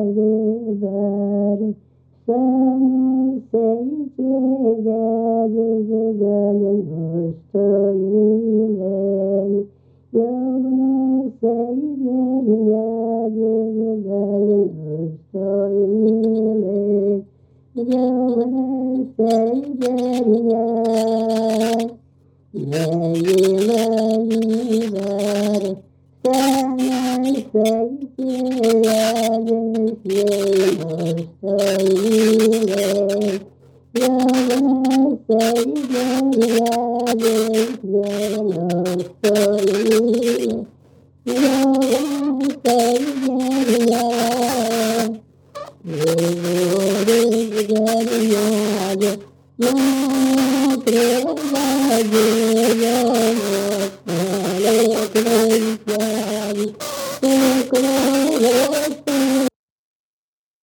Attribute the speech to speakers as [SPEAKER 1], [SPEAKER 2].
[SPEAKER 1] bar sana seveceğiz gönül ustoyle yoluna seveceğiz gönül ustoyle yoluna seveceğiz Neyleri var sana seveceğiz yoluna söyle yoluna seveceğiz yoluna söyle yoluna seveceğiz